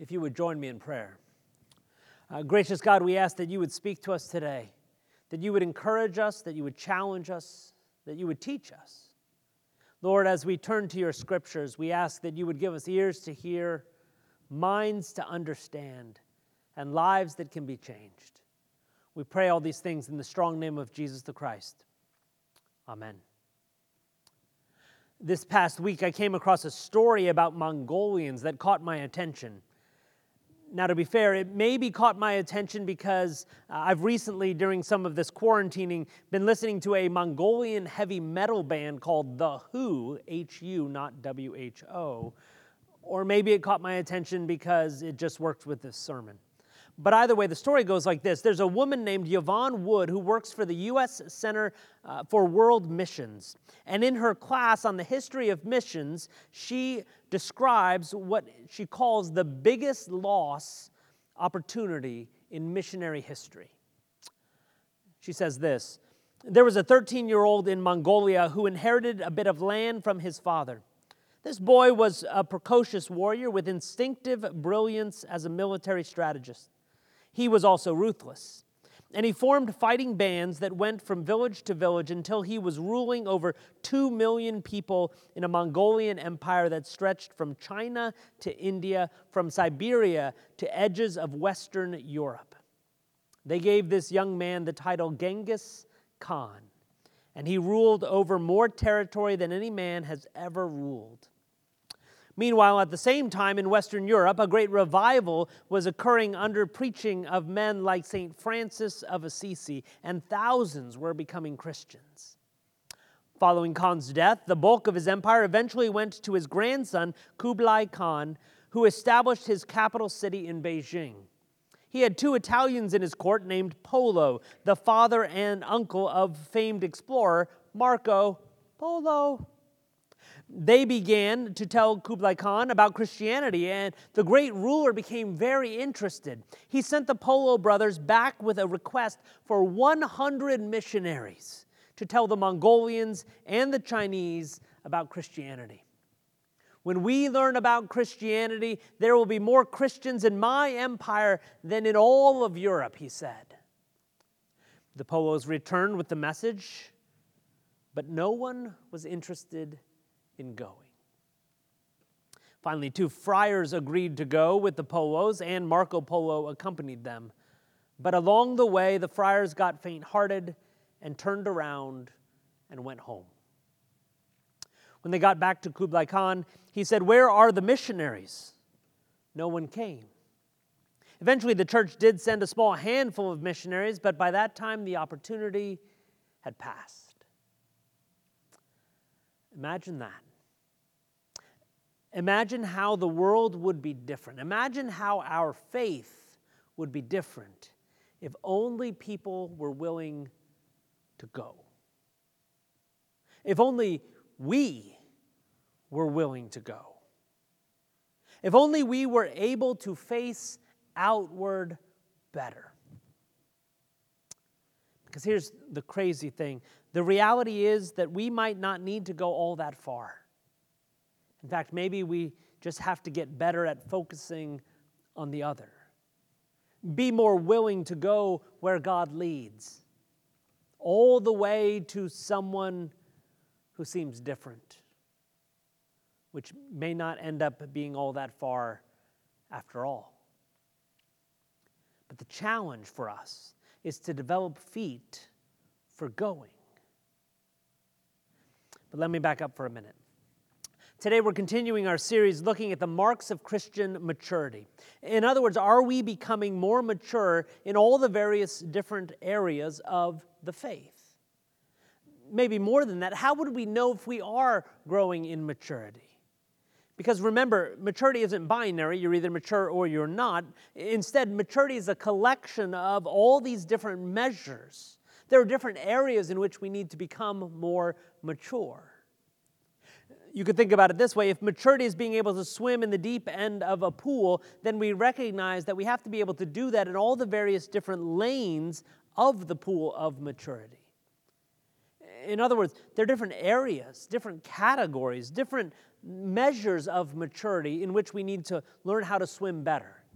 If you would join me in prayer. Gracious God, we ask that you would speak to us today, that you would encourage us, that you would challenge us, that you would teach us. Lord, as we turn to your scriptures, we ask that you would give us ears to hear, minds to understand, and lives that can be changed. We pray all these things in the strong name of Jesus the Christ. Amen. This past week, I came across a story about Mongolians that caught my attention. Now, to be fair, it maybe caught my attention because I've recently, during some of this quarantining, been listening to a Mongolian heavy metal band called The Who, H-U, not W-H-O. Or maybe it caught my attention because it just worked with this sermon. But either way, the story goes like this. There's a woman named Yvonne Wood who works for the U.S. Center for World Missions. And in her class on the history of missions, she describes what she calls the biggest loss opportunity in missionary history. She says this: there was a 13-year-old in Mongolia who inherited a bit of land from his father. This boy was a precocious warrior with instinctive brilliance as a military strategist. He was also ruthless, and he formed fighting bands that went from village to village until he was ruling over 2 million people in a Mongolian empire that stretched from China to India, from Siberia to edges of Western Europe. They gave this young man the title Genghis Khan, and he ruled over more territory than any man has ever ruled. Meanwhile, at the same time in Western Europe, a great revival was occurring under preaching of men like St. Francis of Assisi, and thousands were becoming Christians. Following Khan's death, the bulk of his empire eventually went to his grandson, Kublai Khan, who established his capital city in Beijing. He had 2 Italians in his court named Polo, the father and uncle of famed explorer Marco Polo. They began to tell Kublai Khan about Christianity, and the great ruler became very interested. He sent the Polo brothers back with a request for 100 missionaries to tell the Mongolians and the Chinese about Christianity. When we learn about Christianity, there will be more Christians in my empire than in all of Europe, he said. The Polos returned with the message, but no one was interested in going. Finally, 2 friars agreed to go with the Polos, and Marco Polo accompanied them. But along the way, the friars got faint-hearted and turned around and went home. When they got back to Kublai Khan, he said, "Where are the missionaries?" No one came. Eventually, the church did send a small handful of missionaries, but by that time, the opportunity had passed. Imagine that. Imagine how the world would be different. Imagine how our faith would be different if only people were willing to go. If only we were willing to go. If only we were able to face outward better. Because here's the crazy thing. The reality is that we might not need to go all that far. In fact, maybe we just have to get better at focusing on the other. Be more willing to go where God leads, all the way to someone who seems different, which may not end up being all that far after all. But the challenge for us is to develop feet for going. But let me back up for a minute. Today we're continuing our series looking at the marks of Christian maturity. In other words, are we becoming more mature in all the various different areas of the faith? Maybe more than that, how would we know if we are growing in maturity? Because remember, maturity isn't binary. You're either mature or you're not. Instead, maturity is a collection of all these different measures. There are different areas in which we need to become more mature. You could think about it this way. If maturity is being able to swim in the deep end of a pool, then we recognize that we have to be able to do that in all the various different lanes of the pool of maturity. In other words, there are different areas, different categories, different measures of maturity in which we need to learn how to swim better.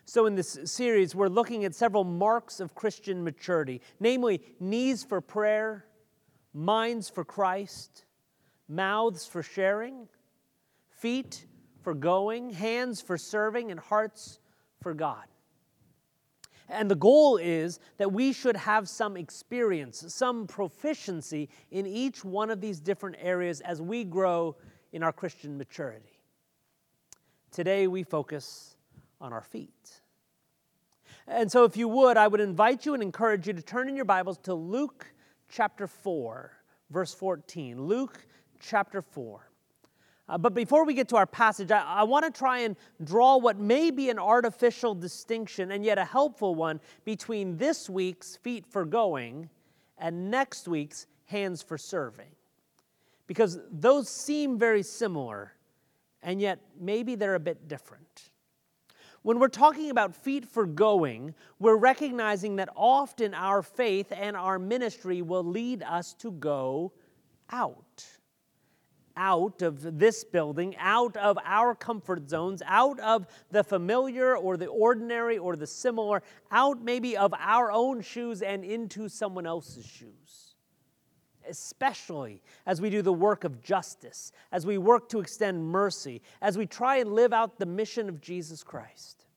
So in this series, we're looking at several marks of Christian maturity, namely knees for prayer, minds for Christ, mouths for sharing, feet for going, hands for serving, and hearts for God. And the goal is that we should have some experience, some proficiency in each one of these different areas as we grow in our Christian maturity. Today we focus on our feet. And so if you would, I would invite you and encourage you to turn in your Bibles to Luke chapter 4, verse 14. Luke chapter 4. But before we get to our passage, I want to try and draw what may be an artificial distinction and yet a helpful one between this week's feet for going and next week's hands for serving. Because those seem very similar, and yet maybe they're a bit different. When we're talking about feet for going, we're recognizing that often our faith and our ministry will lead us to go out of this building, out of our comfort zones, out of the familiar or the ordinary or the similar, out maybe of our own shoes and into someone else's shoes. Especially as we do the work of justice, as we work to extend mercy, as we try and live out the mission of Jesus Christ.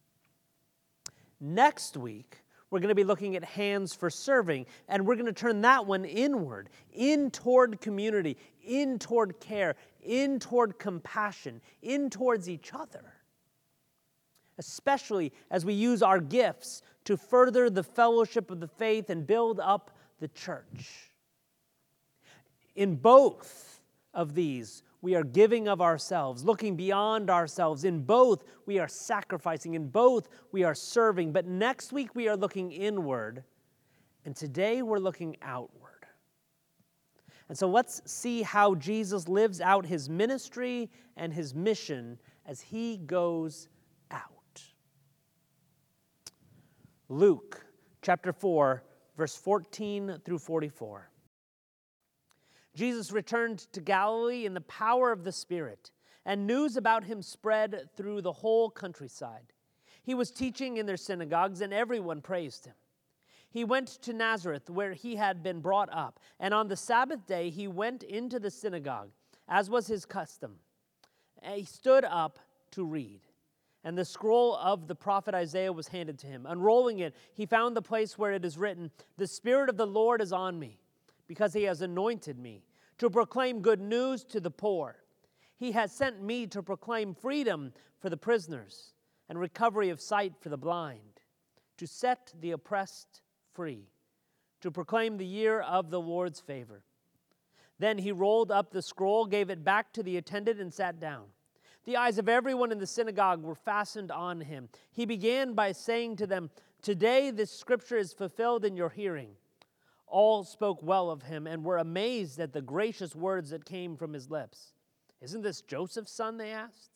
Next week, we're going to be looking at hands for serving, and we're going to turn that one inward, in toward community, in toward care, in toward compassion, in towards each other. Especially as we use our gifts to further the fellowship of the faith and build up the church. In both of these, we are giving of ourselves, looking beyond ourselves. In both, we are sacrificing. In both, we are serving. But next week, we are looking inward. And today, we're looking outward. And so let's see how Jesus lives out his ministry and his mission as he goes out. Luke chapter 4, verse 14 through 44. Jesus returned to Galilee in the power of the Spirit, and news about him spread through the whole countryside. He was teaching in their synagogues, and everyone praised him. He went to Nazareth, where he had been brought up, and on the Sabbath day he went into the synagogue, as was his custom. And he stood up to read, and the scroll of the prophet Isaiah was handed to him. Unrolling it, he found the place where it is written, "The Spirit of the Lord is on me, because he has anointed me to proclaim good news to the poor. He has sent me to proclaim freedom for the prisoners and recovery of sight for the blind, to set the oppressed free, to proclaim the year of the Lord's favor." Then he rolled up the scroll, gave it back to the attendant, and sat down. The eyes of everyone in the synagogue were fastened on him. He began by saying to them, "Today this scripture is fulfilled in your hearing." All spoke well of him and were amazed at the gracious words that came from his lips. "Isn't this Joseph's son?" they asked.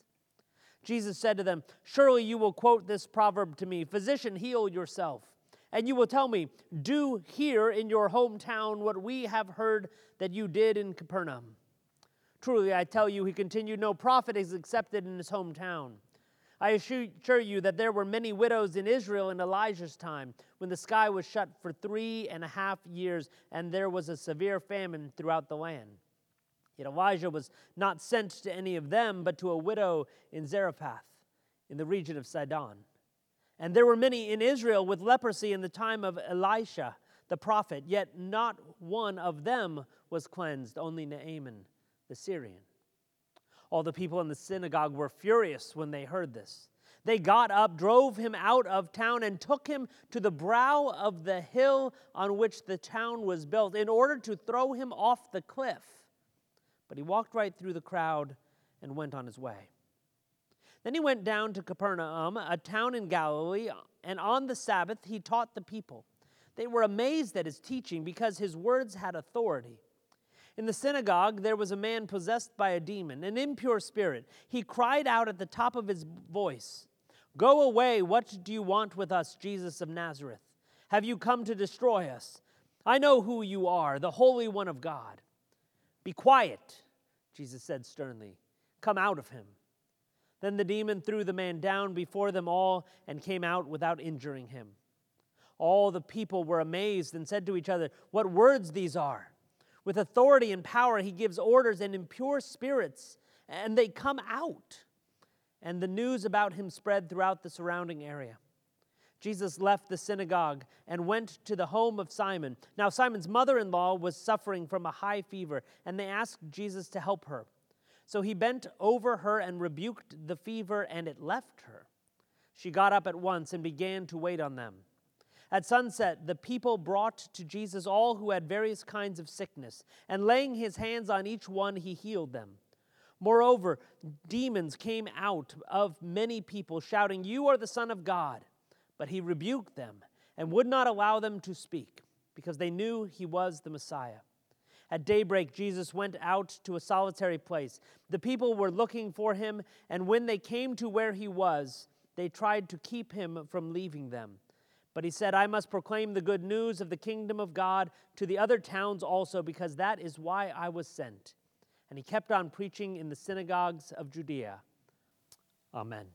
Jesus said to them, "Surely you will quote this proverb to me, 'Physician, heal yourself.' And you will tell me, 'Do here in your hometown what we have heard that you did in Capernaum.' Truly, I tell you," he continued, "no prophet is accepted in his hometown. I assure you that there were many widows in Israel in Elijah's time, when the sky was shut for 3.5 years, and there was a severe famine throughout the land. Yet Elijah was not sent to any of them, but to a widow in Zarephath, in the region of Sidon. And there were many in Israel with leprosy in the time of Elisha the prophet, yet not one of them was cleansed, only Naaman the Syrian." All the people in the synagogue were furious when they heard this. They got up, drove him out of town, and took him to the brow of the hill on which the town was built, in order to throw him off the cliff. But he walked right through the crowd and went on his way. Then he went down to Capernaum, a town in Galilee, and on the Sabbath he taught the people. They were amazed at his teaching, because his words had authority. In the synagogue there was a man possessed by a demon, an impure spirit. He cried out at the top of his voice, "Go away, what do you want with us, Jesus of Nazareth? Have you come to destroy us? I know who you are, the Holy One of God." "Be quiet," Jesus said sternly. "Come out of him." Then the demon threw the man down before them all and came out without injuring him. All the people were amazed and said to each other, "What words these are! With authority and power he gives orders, and impure spirits, and they come out." And the news about him spread throughout the surrounding area. Jesus left the synagogue and went to the home of Simon. Now Simon's mother-in-law was suffering from a high fever, and they asked Jesus to help her. So he bent over her and rebuked the fever, and it left her. She got up at once and began to wait on them. At sunset, the people brought to Jesus all who had various kinds of sickness, and laying his hands on each one, he healed them. Moreover, demons came out of many people, shouting, "You are the Son of God." But he rebuked them and would not allow them to speak, because they knew he was the Messiah. At daybreak, Jesus went out to a solitary place. The people were looking for him, and when they came to where he was, they tried to keep him from leaving them. But he said, "I must proclaim the good news of the kingdom of God to the other towns also, because that is why I was sent." And he kept on preaching in the synagogues of Judea. Amen.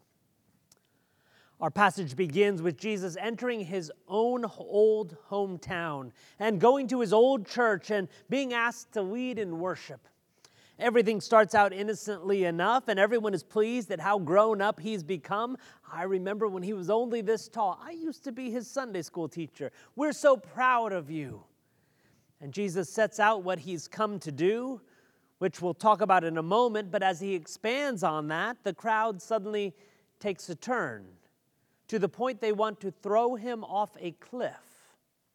Our passage begins with Jesus entering his own old hometown and going to his old church and being asked to lead in worship. Everything starts out innocently enough, and everyone is pleased at how grown up he's become. I remember when he was only this tall. I used to be his Sunday school teacher. We're so proud of you. And Jesus sets out what he's come to do, which we'll talk about in a moment, but as he expands on that, the crowd suddenly takes a turn to the point they want to throw him off a cliff.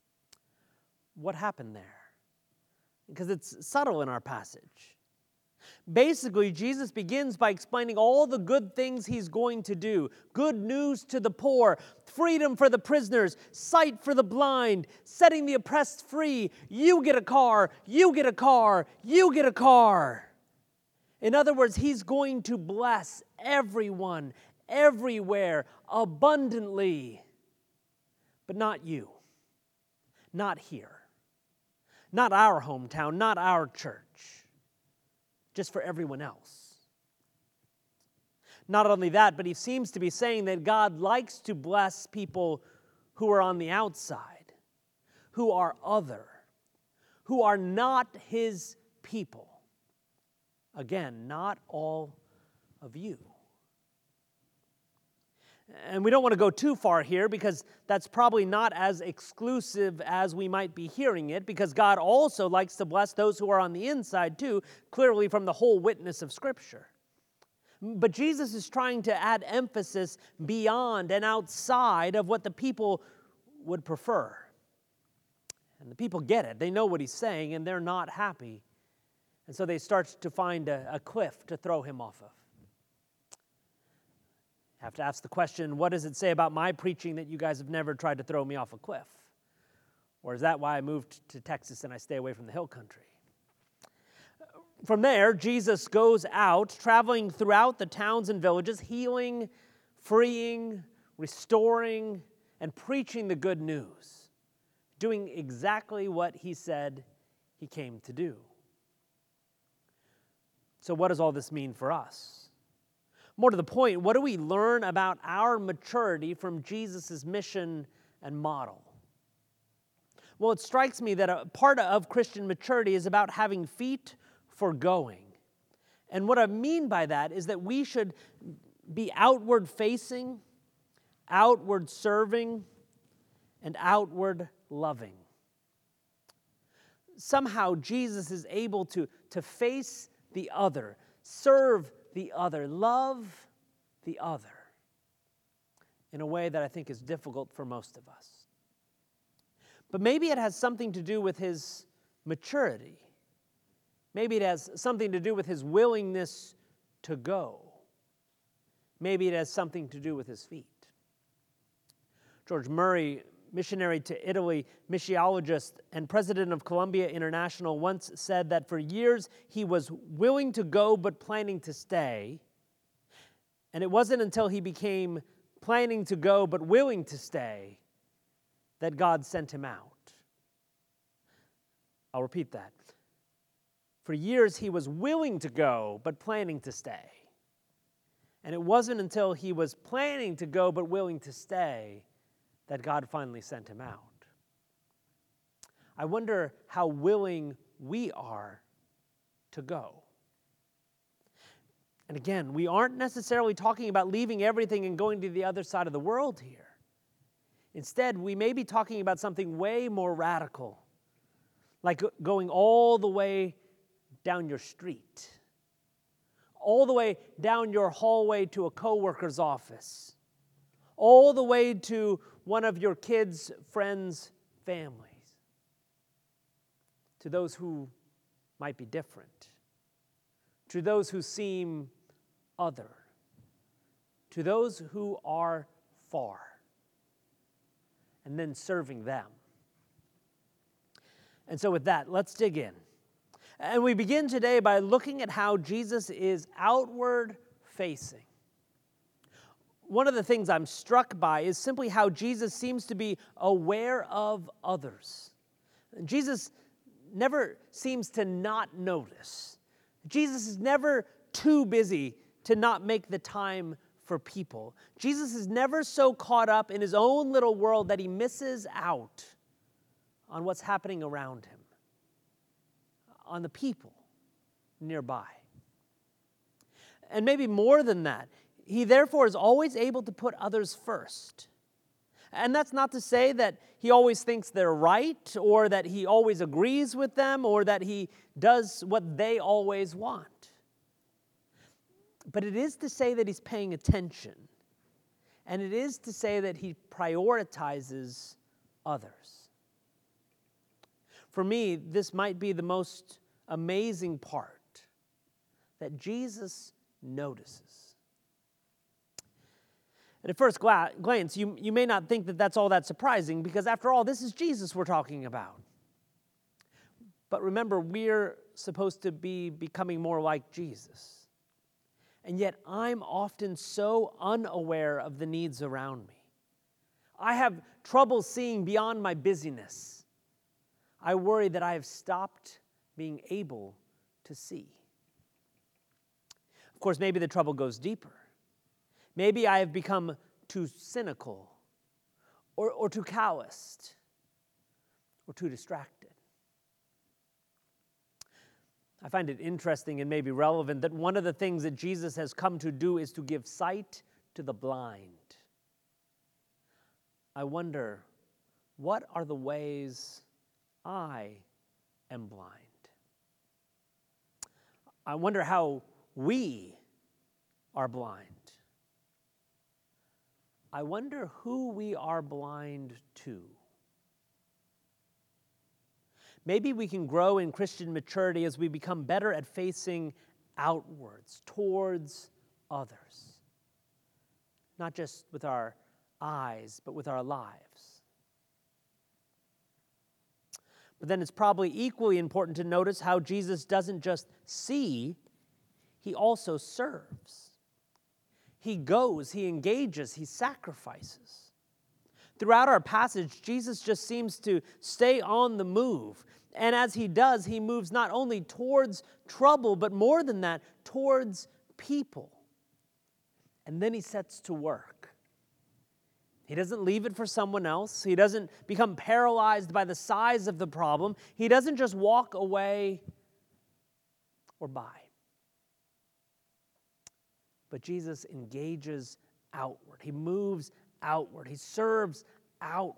What happened there? Because it's subtle in our passage. Basically, Jesus begins by explaining all the good things he's going to do. Good news to the poor, freedom for the prisoners, sight for the blind, setting the oppressed free. You get a car, you get a car, you get a car. In other words, he's going to bless everyone, everywhere, abundantly. But not you. Not here. Not our hometown, not our church. Just for everyone else. Not only that, but he seems to be saying that God likes to bless people who are on the outside, who are other, who are not his people. Again, not all of you. And we don't want to go too far here, because that's probably not as exclusive as we might be hearing it, because God also likes to bless those who are on the inside too, clearly from the whole witness of Scripture. But Jesus is trying to add emphasis beyond and outside of what the people would prefer. And the people get it. They know what he's saying, and they're not happy. And so they start to find a cliff to throw him off of. I have to ask the question, what does it say about my preaching that you guys have never tried to throw me off a cliff? Or is that why I moved to Texas and I stay away from the hill country? From there, Jesus goes out, traveling throughout the towns and villages, healing, freeing, restoring, and preaching the good news, doing exactly what he said he came to do. So what does all this mean for us? More to the point, what do we learn about our maturity from Jesus' mission and model? Well, it strikes me that a part of Christian maturity is about having feet for going. And what I mean by that is that we should be outward facing, outward serving, and outward loving. Somehow Jesus is able to face the other, serve the other, love the other in a way that I think is difficult for most of us. But maybe it has something to do with his maturity. Maybe it has something to do with his willingness to go. Maybe it has something to do with his feet. George Murray, missionary to Italy, missiologist, and president of Columbia International, once said that for years he was willing to go but planning to stay. And it wasn't until he became planning to go but willing to stay that God sent him out. I'll repeat that. For years he was willing to go but planning to stay. And it wasn't until he was planning to go but willing to stay that God finally sent him out. I wonder how willing we are to go. And again, we aren't necessarily talking about leaving everything and going to the other side of the world here. Instead, we may be talking about something way more radical, like going all the way down your street, all the way down your hallway to a coworker's office, all the way to one of your kids' friends' families, to those who might be different, to those who seem other, to those who are far, and then serving them. And so with that, let's dig in. And we begin today by looking at how Jesus is outward facing. One of the things I'm struck by is simply how Jesus seems to be aware of others. Jesus never seems to not notice. Jesus is never too busy to not make the time for people. Jesus is never so caught up in his own little world that he misses out on what's happening around him, on the people nearby. And maybe more than that, he therefore is always able to put others first. And that's not to say that he always thinks they're right, or that he always agrees with them, or that he does what they always want. But it is to say that he's paying attention. And it is to say that he prioritizes others. For me, this might be the most amazing part, that Jesus notices. And at first glance, you may not think that that's all that surprising, because after all, this is Jesus we're talking about. But remember, we're supposed to be becoming more like Jesus. And yet I'm often so unaware of the needs around me. I have trouble seeing beyond my busyness. I worry that I have stopped being able to see. Of course, maybe the trouble goes deeper. Maybe I have become too cynical, or too calloused, or too distracted. I find it interesting and maybe relevant that one of the things that Jesus has come to do is to give sight to the blind. I wonder, what are the ways I am blind? I wonder how we are blind. I wonder who we are blind to. Maybe we can grow in Christian maturity as we become better at facing outwards, towards others. Not just with our eyes, but with our lives. But then it's probably equally important to notice how Jesus doesn't just see, he also serves. He goes, he engages, he sacrifices. Throughout our passage, Jesus just seems to stay on the move. And as he does, he moves not only towards trouble, but more than that, towards people. And then he sets to work. He doesn't leave it for someone else. He doesn't become paralyzed by the size of the problem. He doesn't just walk away or by. But Jesus engages outward. He moves outward. He serves outward.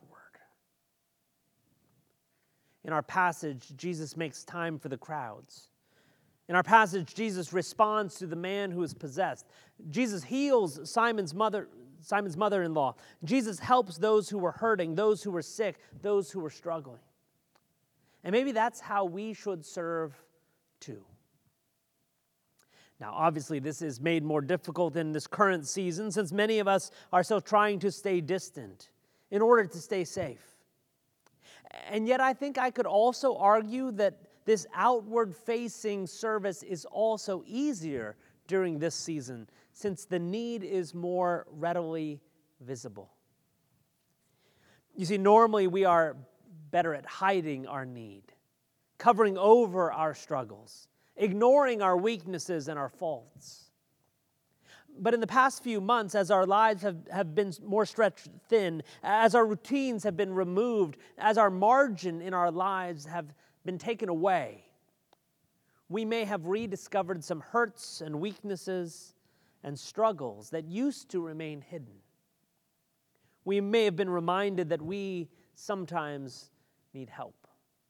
In our passage, Jesus makes time for the crowds. In our passage, Jesus responds to the man who is possessed. Jesus heals Simon's mother-in-law. Jesus helps those who were hurting, those who were sick, those who were struggling. And maybe that's how we should serve too. Now, obviously, this is made more difficult in this current season, since many of us are still trying to stay distant in order to stay safe. And yet, I think I could also argue that this outward-facing service is also easier during this season, since the need is more readily visible. You see, normally we are better at hiding our need, covering over our struggles, ignoring our weaknesses and our faults. But in the past few months, as our lives have been more stretched thin, as our routines have been removed, as our margin in our lives have been taken away, we may have rediscovered some hurts and weaknesses and struggles that used to remain hidden. We may have been reminded that we sometimes need help.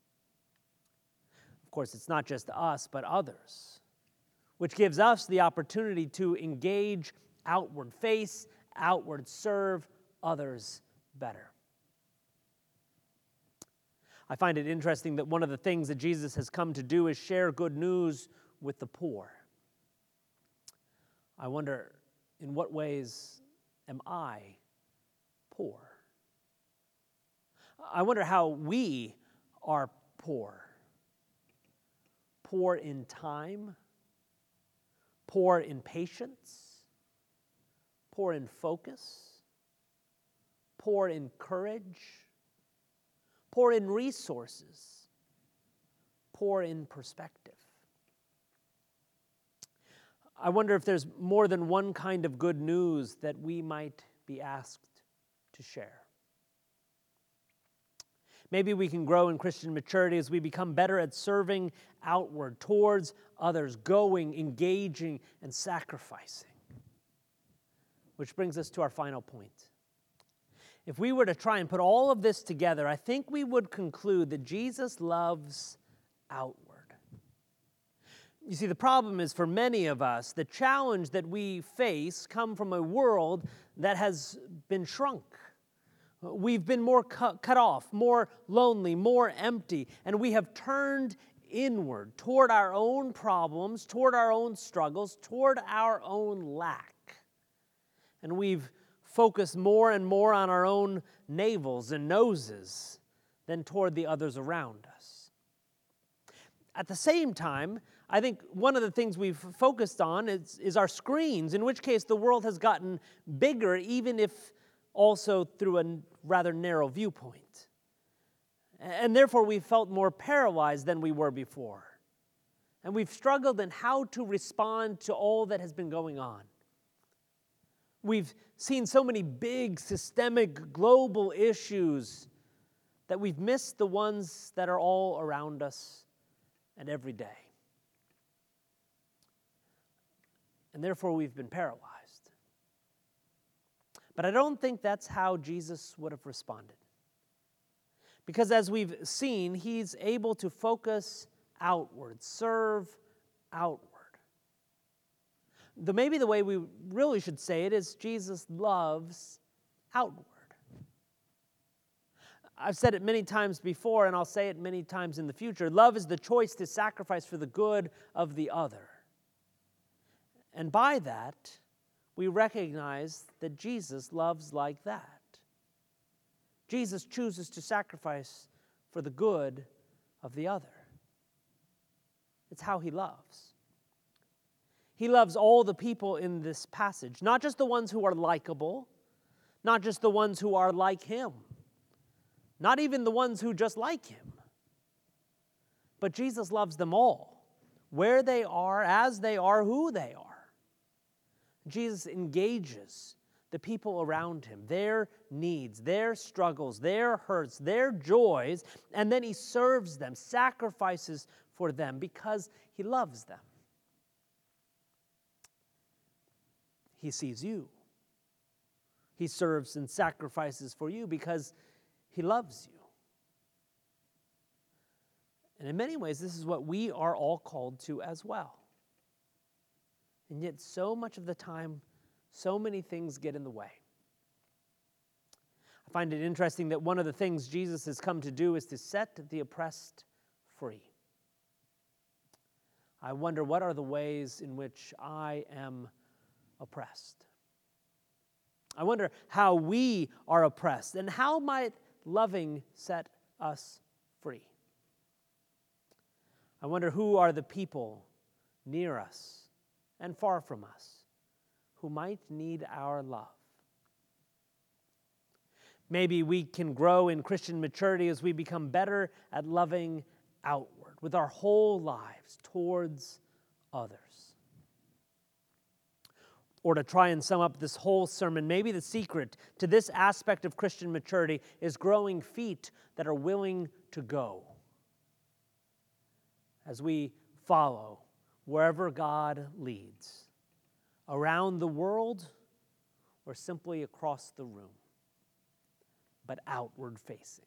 Of course, it's not just us, but others, which gives us the opportunity to engage outward, face outward, serve others better. I find it interesting that one of the things that Jesus has come to do is share good news with the poor. I wonder, in what ways am I poor? I wonder how we are poor. Poor in time, poor in patience, poor in focus, poor in courage, poor in resources, poor in perspective. I wonder if there's more than one kind of good news that we might be asked to share. Maybe we can grow in Christian maturity as we become better at serving outward towards others, going, engaging, and sacrificing. Which brings us to our final point. If we were to try and put all of this together, I think we would conclude that Jesus loves outward. You see, the problem is for many of us, the challenge that we face come from a world that has been shrunk. We've been more cut off, more lonely, more empty, and we have turned inward toward our own problems, toward our own struggles, toward our own lack. And we've focused more and more on our own navels and noses than toward the others around us. At the same time, I think one of the things we've focused on is our screens, in which case the world has gotten bigger, even if also through a rather narrow viewpoint. And therefore we felt more paralyzed than we were before. And we've struggled in how to respond to all that has been going on. We've seen so many big, systemic, global issues that we've missed the ones that are all around us and every day. And therefore we've been paralyzed. But I don't think that's how Jesus would have responded. Because as we've seen, he's able to focus outward, serve outward. Maybe the way we really should say it is Jesus loves outward. I've said it many times before, and I'll say it many times in the future. Love is the choice to sacrifice for the good of the other. And by that, we recognize that Jesus loves like that. Jesus chooses to sacrifice for the good of the other. It's how he loves. He loves all the people in this passage, not just the ones who are likable, not just the ones who are like him, not even the ones who just like him. But Jesus loves them all, where they are, as they are, who they are. Jesus engages the people around him, their needs, their struggles, their hurts, their joys, and then he serves them, sacrifices for them because he loves them. He sees you. He serves and sacrifices for you because he loves you. And in many ways, this is what we are all called to as well. And yet so much of the time, so many things get in the way. I find it interesting that one of the things Jesus has come to do is to set the oppressed free. I wonder, what are the ways in which I am oppressed? I wonder how we are oppressed, and how might loving set us free? I wonder, who are the people near us and far from us who might need our love? Maybe we can grow in Christian maturity as we become better at loving outward with our whole lives towards others. Or to try and sum up this whole sermon, maybe the secret to this aspect of Christian maturity is growing feet that are willing to go as we follow wherever God leads, around the world or simply across the room, but outward facing.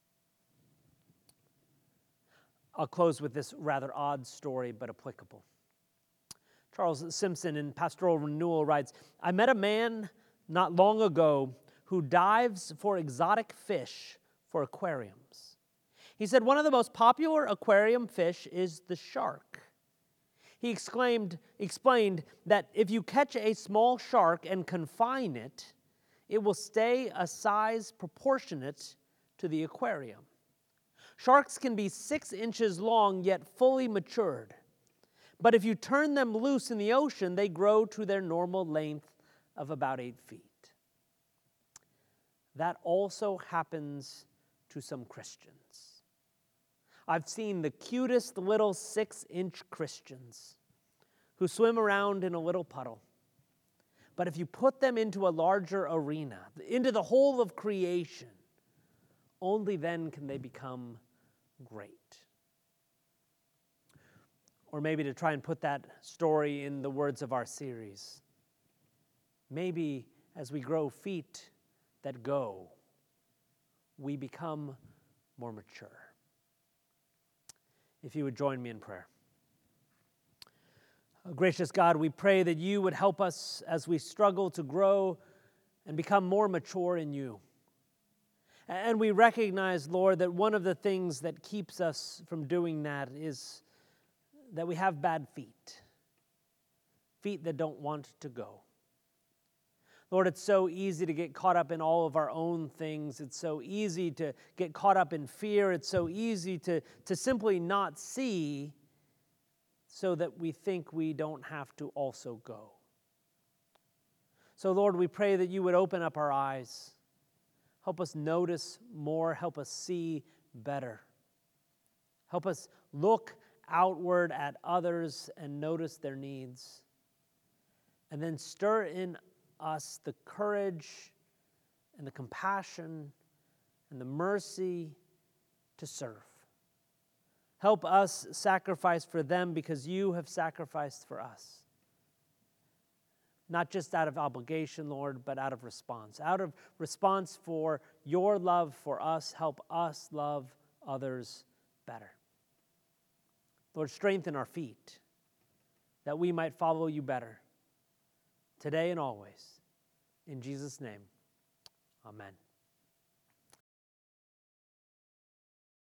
I'll close with this rather odd story, but applicable. Charles Simpson in Pastoral Renewal writes, "I met a man not long ago who dives for exotic fish for aquariums. He said one of the most popular aquarium fish is the shark. He explained that if you catch a small shark and confine it, it will stay a size proportionate to the aquarium. Sharks can be 6 inches long, yet fully matured. But if you turn them loose in the ocean, they grow to their normal length of about 8 feet. That also happens to some Christians. I've seen the cutest little 6-inch Christians who swim around in a little puddle. But if you put them into a larger arena, into the whole of creation, only then can they become great." Or maybe to try and put that story in the words of our series, maybe as we grow feet that go, we become more mature. If you would join me in prayer. Gracious God, we pray that you would help us as we struggle to grow and become more mature in you. And we recognize, Lord, that one of the things that keeps us from doing that is that we have bad feet, feet that don't want to go. Lord, it's so easy to get caught up in all of our own things. It's so easy to get caught up in fear. It's so easy to simply not see so that we think we don't have to also go. So, Lord, we pray that you would open up our eyes. Help us notice more. Help us see better. Help us look outward at others and notice their needs. And then stir in us the courage and the compassion and the mercy to serve. Help us sacrifice for them because you have sacrificed for us. Not just out of obligation, Lord, but out of response. Out of response for your love for us, help us love others better. Lord, strengthen our feet that we might follow you better, today and always. In Jesus' name, amen.